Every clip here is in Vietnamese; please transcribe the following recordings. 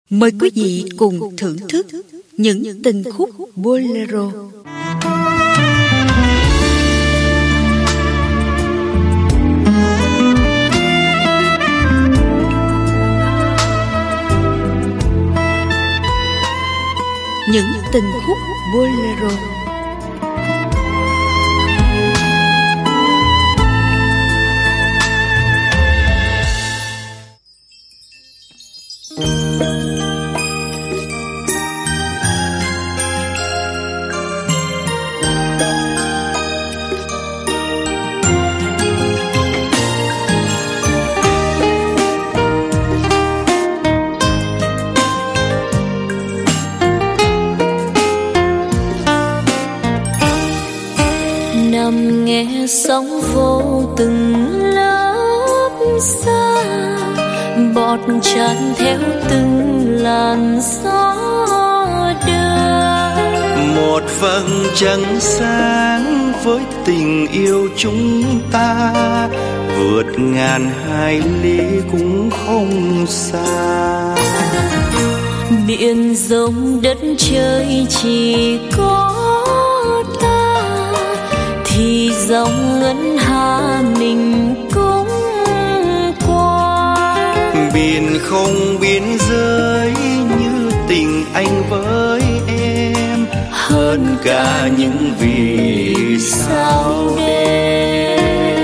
Mời quý vị cùng thưởng thức những tình khúc bolero. Những tình khúc bolero. Nằm nghe sóng vô từng lớp xa, bọt tràn theo từng làn gió đưa. Một vầng trăng sáng với tình yêu chúng ta, vượt ngàn hải lý cũng không xa. Biển rộng đất trời chỉ có ta, thì dòng ngân hà mình cũng qua. Biển không biên giới như tình anh với em, hơn cả những vì sao đêm.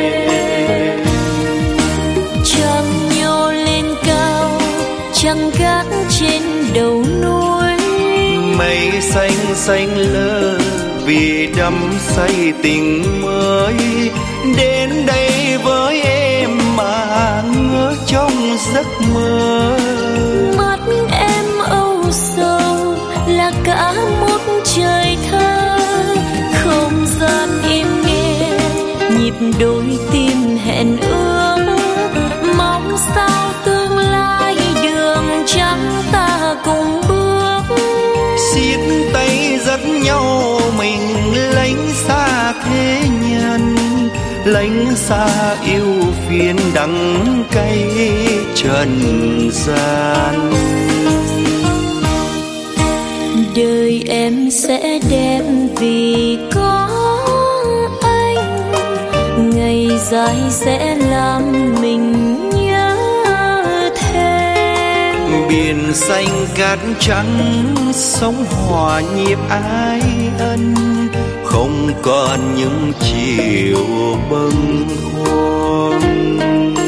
Trăng nhô lên cao, trăng gác trên đầu núi. Mây xanh xanh lơ vì đắm say tình mới, đến đây với em mà ngỡ trong giấc mơ. Mắt em âu sầu là cả một trời thơ, không gian im nghe nhịp đôi tim hẹn ước. Mong sao tương lai đường trắng ta cùng bước, siết tay dắt nhau mình lánh xa thế nhân, lánh xa yêu phiền đắng cay trần gian. Đời em sẽ đẹp vì có anh, ngày dài sẽ làm mình nhớ thêm. Biển xanh cát trắng sóng hòa nhịp ái ân, không còn những chiều bâng khuâng.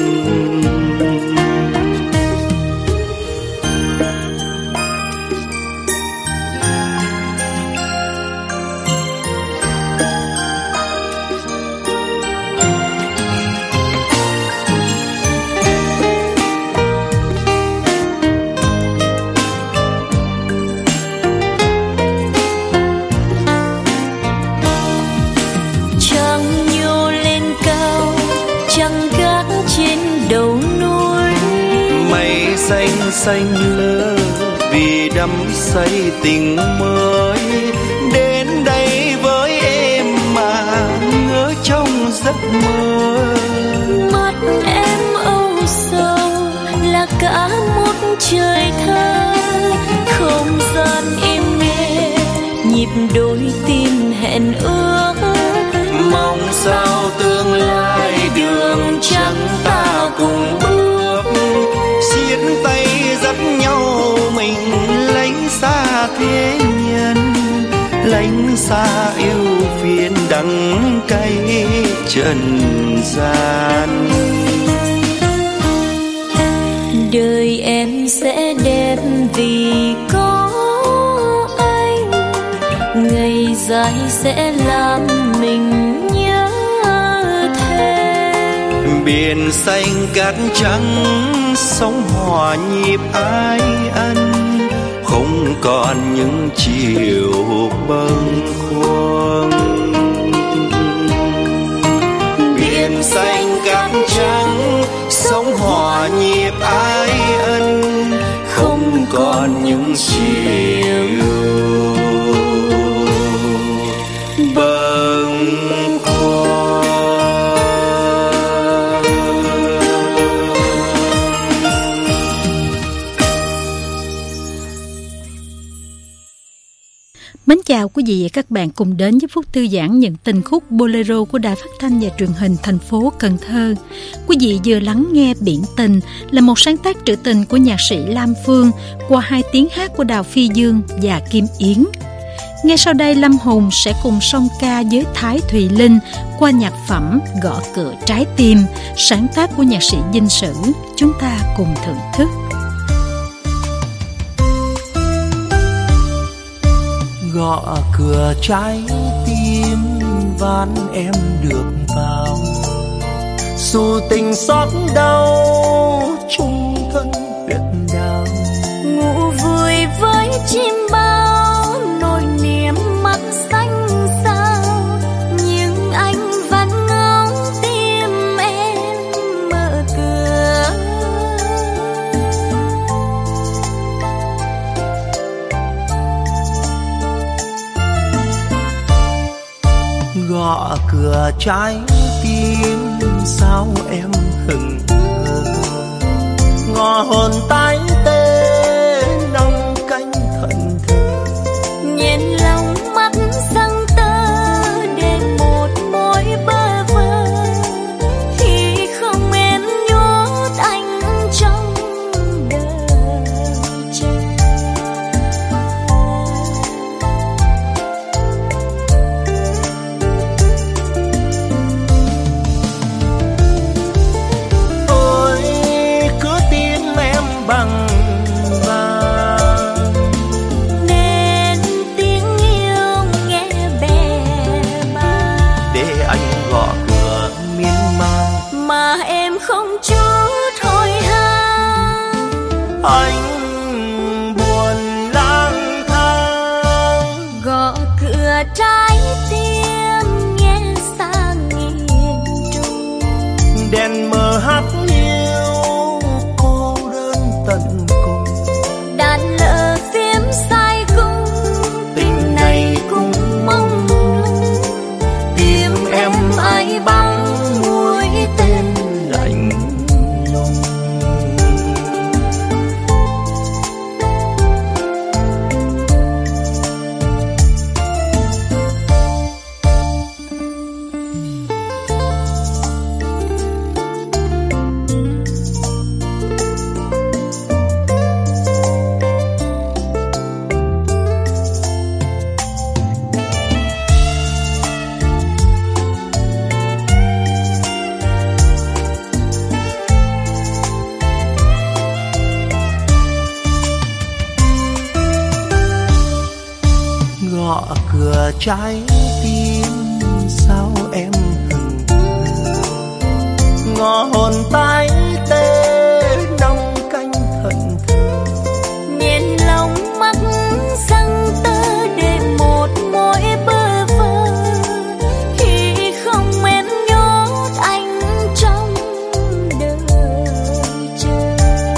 Xanh lơ vì đắm say tình mới, đến đây với em mà ngỡ trong giấc mơ. Mắt em âu sầu là cả một trời thơ, không gian im nghe nhịp đôi tim hẹn ước. Mong sao tương lai đường trắng ta cùng bước, siết tay dắt nhau mình lánh xa thế nhân, lánh xa yêu phiền đắng cay trần gian. Đời em sẽ đẹp vì có anh, ngày dài sẽ làm mình nhớ thêm. Biển xanh cát trắng sóng hòa nhịp ái ân, không còn những chiều bâng khuâng. Biển xanh cát trắng sóng hòa nhịp ái ân, không còn những chiều bâng khuâng. Mến chào quý vị và các bạn cùng đến với phút thư giãn những tình khúc bolero của Đài Phát thanh và Truyền hình thành phố Cần Thơ. Quý vị vừa lắng nghe Biển Tình là một sáng tác trữ tình của nhạc sĩ Lam Phương qua 2 tiếng hát của Đào Phi Dương và Kim Yến. Ngay sau đây Lâm Hùng sẽ cùng song ca với Thái Thùy Linh qua nhạc phẩm Gõ Cửa Trái Tim, sáng tác của nhạc sĩ Vinh Sử. Chúng ta cùng thưởng thức. Gõ cửa trái tim van em được vào, dù tình xót đau chung thân huyết đau. Ngủ vui với chim bao, nỗi niềm mắt xanh sao, nhưng anh vẫn ngóng tim em mở cửa. Gõ cửa trái tim sao em hững hờ, ngõ hồn tái tê nâng cánh thẫn thờ. Nhìn lòng mắt răng tơ để một mối bơ vơ, khi không em nhốt anh trong đời chờ. Ôi cứ tin em bằng vàng, Nên tiếng yêu nghe bè bàng, để anh gõ cửa miên man. mà em không chút hồi hang. Anh buồn lang thang, Gõ cửa trái tim nghe xa nghìn trùng, đèn mờ hắt hiu cô đơn tận cùng. đàn lỡ phím sai cung, tình này cũng mong lung. Tim em ai băng mũi tên lạnh lùng. Gõ cửa trái tim sao em hững hờ, ngõ hồn tái tê nâng cánh thẫn thờ. Nhìn lòng mắt răng tơ để một mối bơ vơ, khi không em nhốt anh trong đời chờ.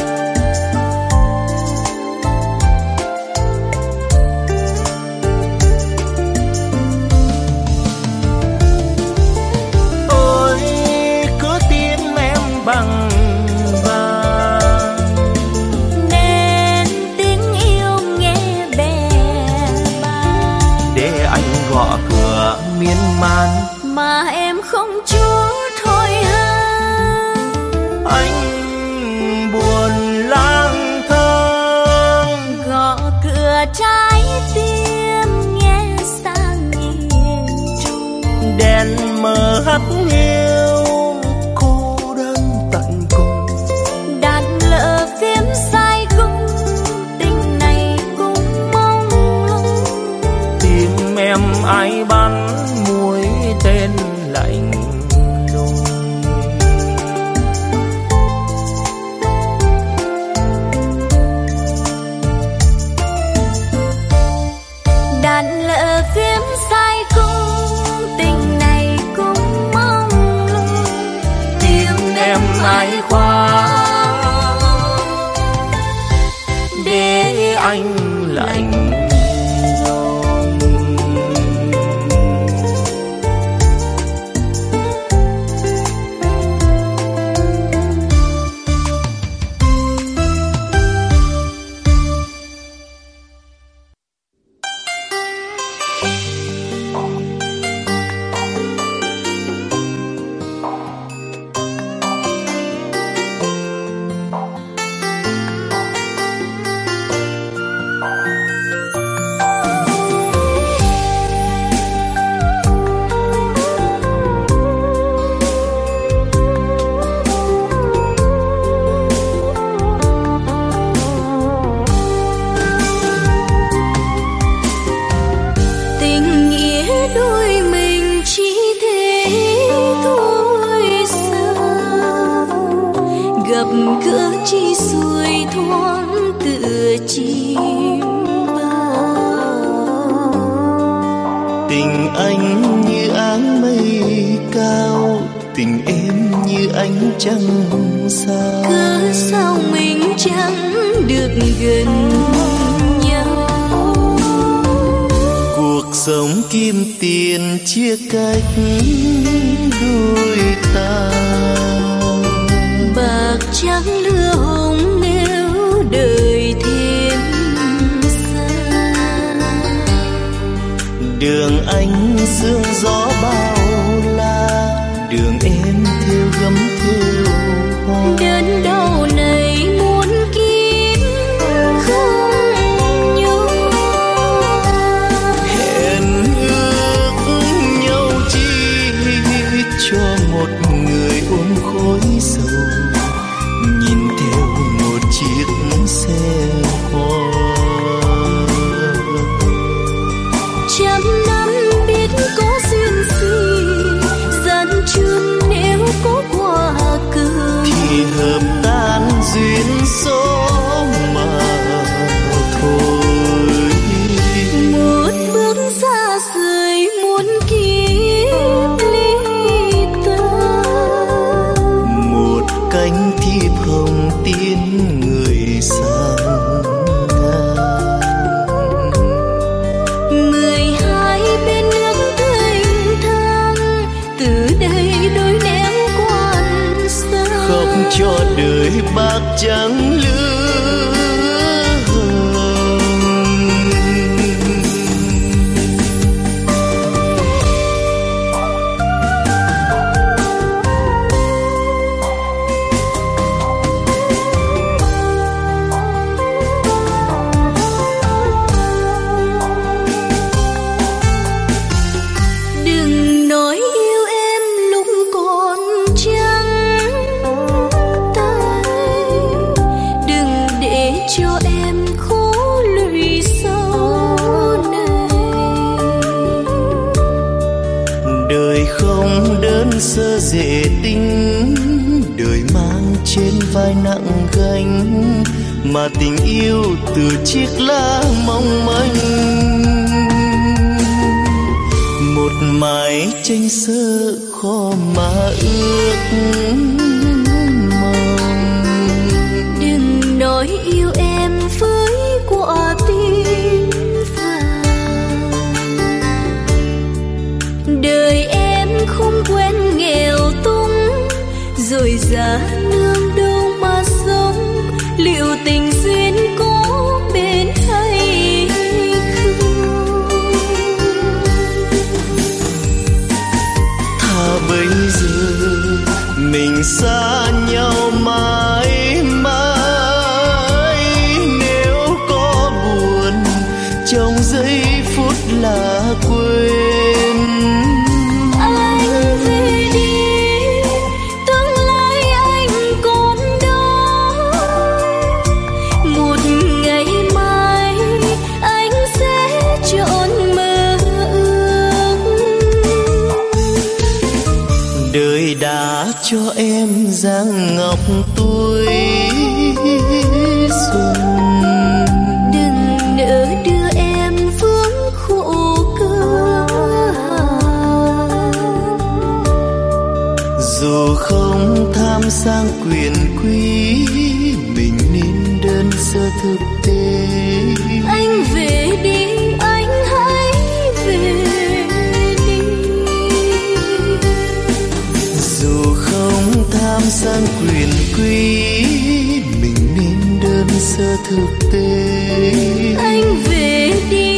Ôi cứ tin em bằng vàng, Nên tiếng yêu nghe bè bàng, để anh gõ cửa miên man. mà em không chút hồi hang. Anh buồn lang thang, Gõ cửa trái tim nghe xa nghìn trùng, đèn mờ hắt hiu cô đơn tận cùng. đàn lỡ phím sai cung, tình này cũng mong lung. Tim em ai bắn mũi tên lạnh lùng. Đàn lỡ phím sai cung, tình này cũng mong lung. Tim em ai khóa để anh lạnh lùng. gỡ chi xuôi thoáng tựa chim bao. Tình anh như áng mây cao, tình em như ánh trăng sao. Cớ sao mình chẳng được gần nhau. Cuộc sống kim tiền chia cách đôi ta. Bạc trắng lửa hồng nếu đời thêm xa. Đường anh sương gió bao la, đường em theo gấm theo hoa. Đớn đau này muốn kiếp không nhau. Hẹn ước nhau chi cho một người ôm khói sầu, nhìn theo một chiếc xe hoa. Trăm năm biết có duyên gì, gian truân nếu có quả cờ, thì hợp tan duyên số mà thôi. một bước xa rời muôn kiếp ly ta. Một cánh thiệp hồng tiến người sang ngang. 12 bên nước thanh thang, từ đây đôi nén quan xa. Khóc cho đời bạc trắng lứa hồng. Đừng nói yêu em lúc còn trắng tay, đừng để cho em khổ lụy sau này. Đời không đơn sơ dễ tính, đời mang trên vai nặng gánh, mà tình yêu từ chiếc lá mong manh. Một mái tranh sơ khó mà ước mong. Đừng nói yêu em với quả tim vàng, đời em không quen nghèo túng, rồi giá nương đâu mà sống. Liệu tình duyên có bên hay không? Thà bây giờ mình xa nhau mãi mãi. Nếu có buồn trong giây phút là quên. Anh về đi, tương lai anh còn đó. Một ngày mai anh sẽ chọn mơ ước. Đời đã cho em dáng ngọc tuổi xuân. Đừng nỡ đưa em vướng khổ cơ hàn. Dù không tham sang quyền quý, mình nên đơn sơ thực tế. Anh về đi, anh hãy về đi. Dù không tham sang quyền quý, mình nên đơn sơ thực tế. Anh về đi,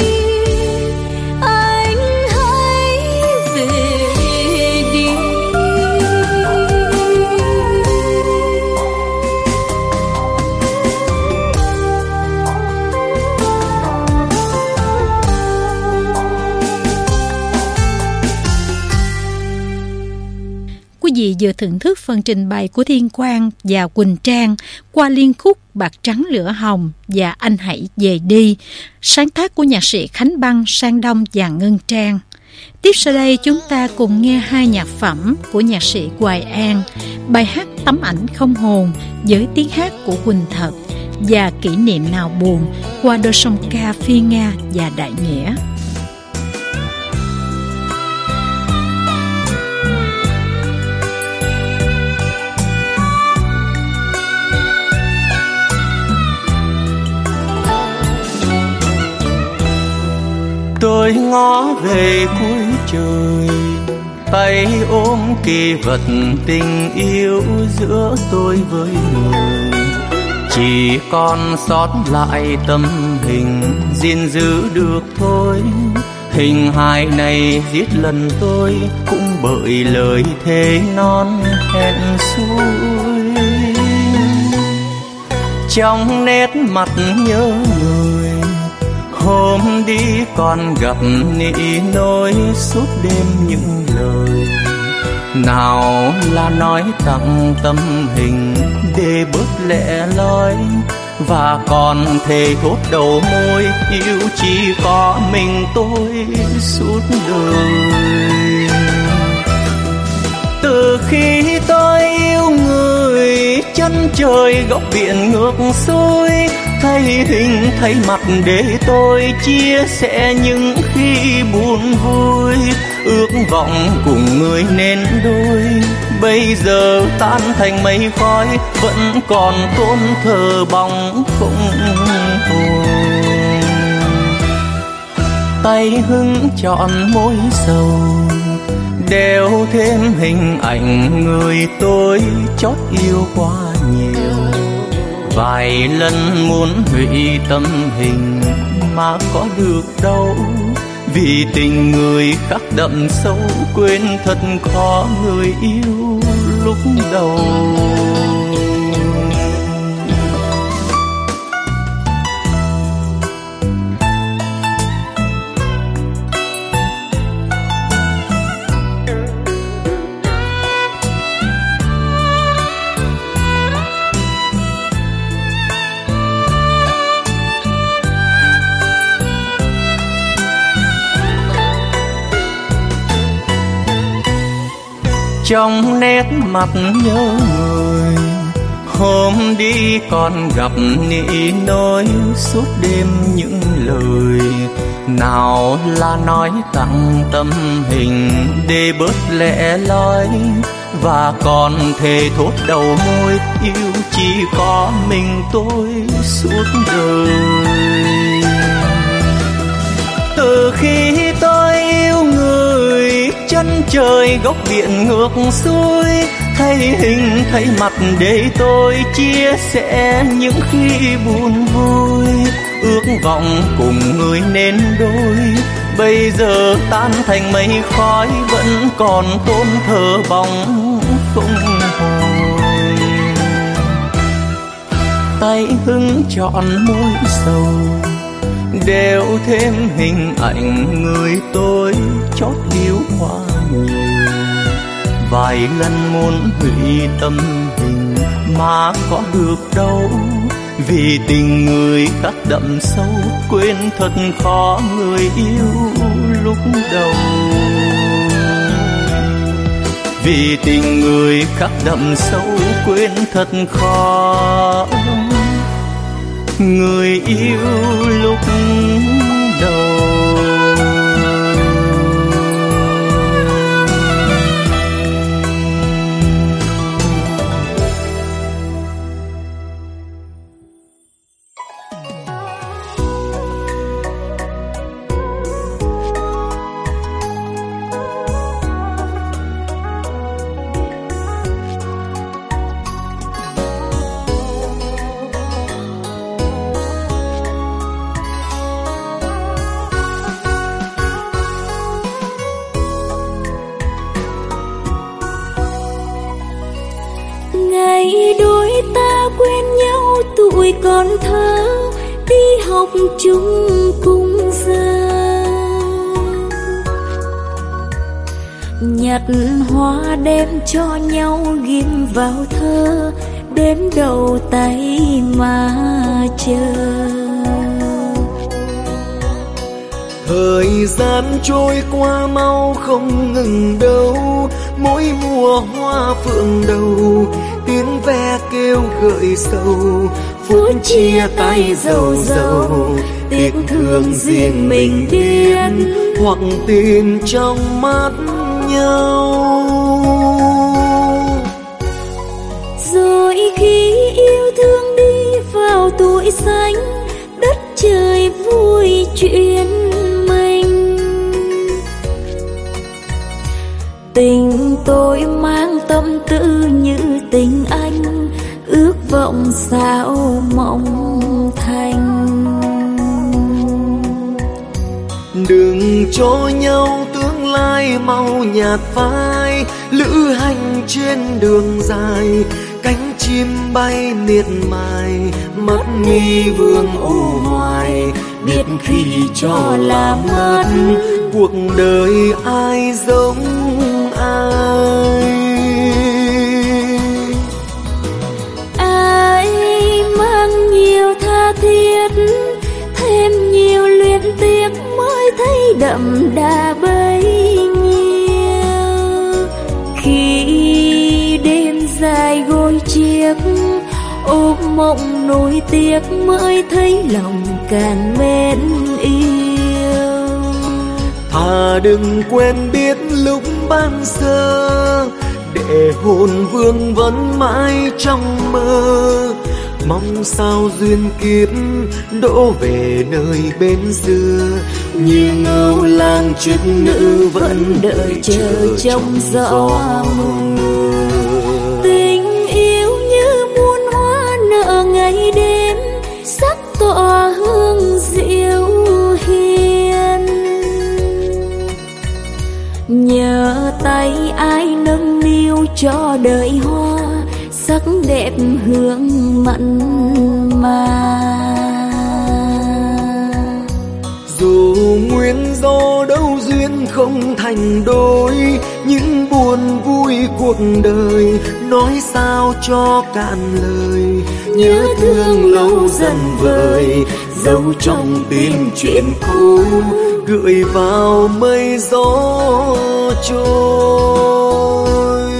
anh hãy về đi. Quý vị vừa thưởng thức phần trình bày của Thiên Quang và Quỳnh Trang qua liên khúc Bạc Trắng Lửa Hồng và Anh Hãy Về Đi, sáng tác của nhạc sĩ Khánh Băng, Sang Đông và Ngân Trang. Tiếp sau đây chúng ta cùng nghe hai nhạc phẩm của nhạc sĩ Hoài An, bài hát Tấm ảnh không hồn với tiếng hát của Quỳnh Thật và Kỷ niệm nào buồn qua đôi song ca Phi Nga và Đại Nghĩa. Tôi ngó về cuối trời, tay ôm kỷ vật tình yêu giữa tôi với người. Chỉ còn sót lại tâm hình gìn giữ được thôi. Hình hài này giết lần tôi cũng bởi lời thề non hẹn xuôi. Trong nét mặt nhớ người, hôm đi còn gặp nỉ nỗi suốt đêm những lời. Nào là nói tặng tâm hình để bớt lẻ loi, và còn thề thốt đầu môi yêu chỉ có mình tôi suốt đời. Từ khi tôi yêu người, chân trời góc biển ngược xuôi, thấy hình thấy mặt để tôi chia sẻ những khi buồn vui. Ước vọng cùng người nên đôi, bây giờ tan thành mây khói, vẫn còn tôn thờ bóng không hồn. Tay hứng chọn môi sầu, đeo thêm hình ảnh người tôi chót yêu quá nhiều. Vài lần muốn hủy tâm hình mà có được đâu, vì tình người khắc đậm sâu, quên thật khó người yêu lúc đầu. Trong nét mặt nhớ người, hôm đi còn gặp nỉ nỗi suốt đêm những lời. Nào là nói tặng tâm hình để bớt lẻ loi, và còn thề thốt đầu môi yêu chỉ có mình tôi suốt đời. Từ khi tôi yêu người, chân trời góc biển ngược xuôi, thấy hình thấy mặt để tôi chia sẻ những khi buồn vui. Ước vọng cùng người nên đôi, bây giờ tan thành mây khói, vẫn còn tôn thờ bóng không hồi. Tay hứng chọn môi sầu, đeo thêm hình ảnh người tôi chót yêu quá nhiều. Vài lần muốn hủy tâm hình mà có được đâu, vì tình người khắc đậm sâu, quên thật khó người yêu lúc đầu. Vì tình người khắc đậm sâu, quên thật khó người yêu lúc đầu. Tuổi còn thơ đi học chung cùng giờ, nhặt hoa đem cho nhau ghim vào thơ, đếm đầu tay mà chờ. Thời gian trôi qua mau không ngừng đâu, mỗi mùa hoa phượng đầu, tiếng ve kêu gợi sầu, phút chia tay dầu dầu, tiếc thương riêng mình biết, hoặc tìm trong mắt nhau. Rồi khi yêu thương đi vào tuổi xanh, đất trời vui chuyện mình. Tình tôi mang tâm tư như tình anh, ước vọng sao mộng thành. Đừng cho nhau tương lai mau nhạt phai, lữ hành trên đường dài, cánh chim bay miệt mài, mắt mi vương u hoài, biết khi cho là mất, cuộc đời ai giống ai. Ai mang nhiều tha thiết, thêm nhiều luyến tiếc mới thấy đậm đà bấy nhiêu. Khi đêm dài gối chiếc, ôm mộng nỗi tiếc mới thấy lòng càng mến yêu. Thà đừng quen biết lúc ban sơ, để hồn vương vẫn mãi trong mơ. Mong sao duyên kiếp đỗ về nơi bên xưa, như ngâu lang chức nữ vẫn đợi chờ trong gió mưa. Tình yêu như muôn hoa nở ngày đêm, sắc tỏa hương diệu hiền. Nhờ tay ai nâng niu cho đời hoa, sắc đẹp hương mặn mà. Dù nguyên do đâu duyên không thành đôi, những buồn vui cuộc đời nói sao cho cạn lời. Nhớ thương lâu dần vơi, giấu trong tim chuyện cũ, gửi vào mây gió trôi.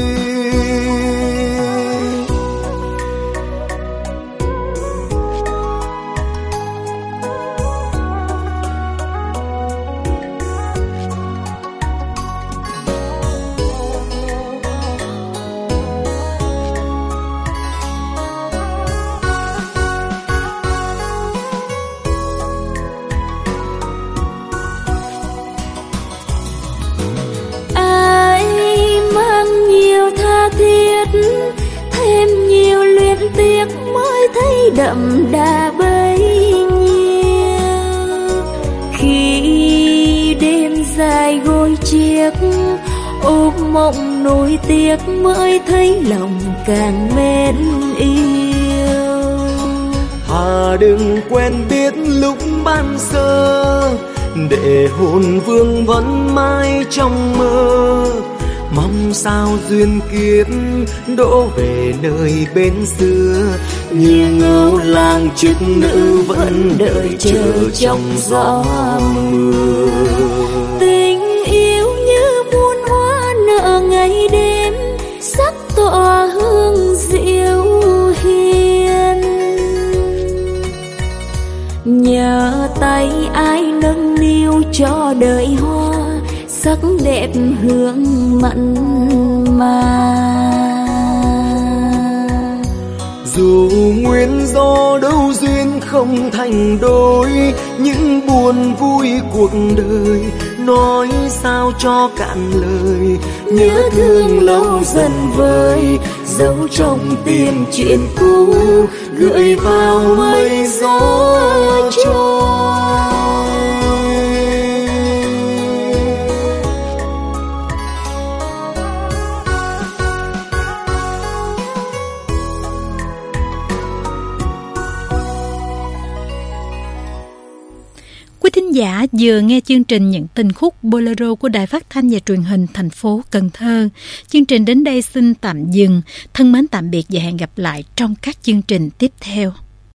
Thêm nhiều luyến tiếc mới thấy đậm đà bấy nhiêu. Khi đêm dài gối chiếc, ôm mộng nỗi tiếc mới thấy lòng càng mến yêu. Thà đừng quen biết lúc ban sơ, để hồn vương vẫn mãi trong mơ. Mong sao duyên kiếp đỗ về nơi bên xưa, như ngâu lang chức nữ vẫn đợi chờ trong gió mưa. Tình yêu như muôn hoa nở ngày đêm, sắc tỏa hương diệu hiền. Nhờ tay ai nâng niu cho đời hoa, sắc đẹp hương mặn mà. Dù nguyên do đâu duyên không thành đôi, những buồn vui cuộc đời nói sao cho cạn lời. Nhớ thương lâu dần vơi, giấu trong tim chuyện cũ, gửi vào mây gió trôi. Quý thính giả vừa nghe chương trình Những Tình Khúc Bolero của Đài Phát thanh và Truyền hình thành phố Cần Thơ. Chương trình đến đây xin tạm dừng. Thân mến tạm biệt và hẹn gặp lại trong các chương trình tiếp theo.